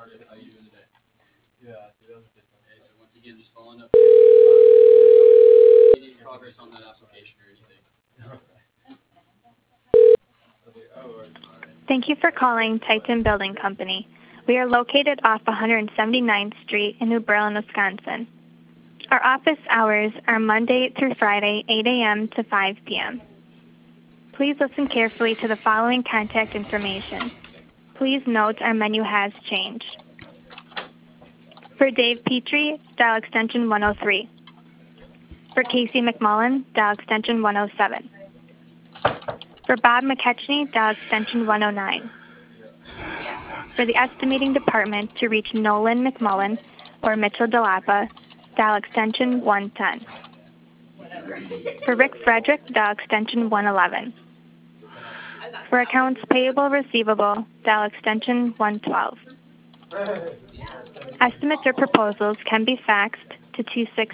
Thank you for calling Titan Building Company. We are located off 179th Street in New Berlin, Wisconsin. Our office hours are Monday through Friday, 8 a.m. to 5 p.m. Please listen carefully to the following contact information. Please note our menu has changed. For Dave Petrie, dial extension 103. For Casey McMullen, dial extension 107. For Bob McKechnie, dial extension 109. For the estimating department to reach Nolan McMullen or Mitchell DeLappa, dial extension 110. For Rick Frederick, dial extension 111. For accounts payable receivable, dial extension 112. Estimates or proposals can be faxed to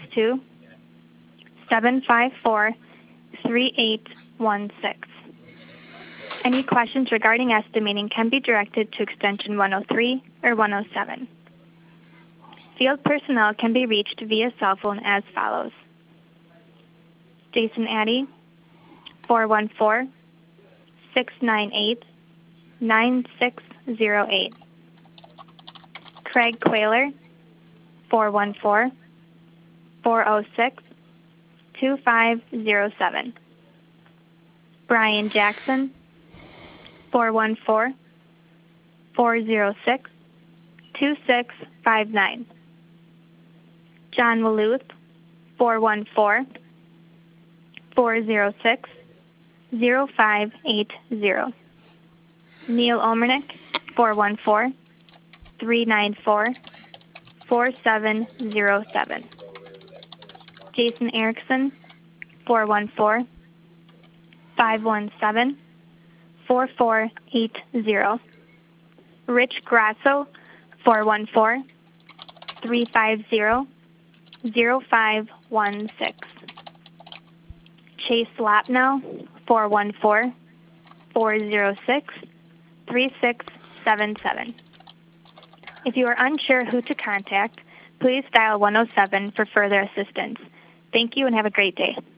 262-754-3816. Any questions regarding estimating can be directed to extension 103 or 107. Field personnel can be reached via cell phone as follows. Jason Addy, 414-698-9608. Craig Quayler, 414-406-2507. Brian Jackson, 414-406-2659. John Waluth, 414-406-0580. Neil Omernick, 414-394-4707. Jason Erickson, 414-517-4480. Rich Grasso, 414-350-0516. Chase Lapnow, 414-406-3677. If you are unsure who to contact, please dial 107 for further assistance. Thank you and have a great day.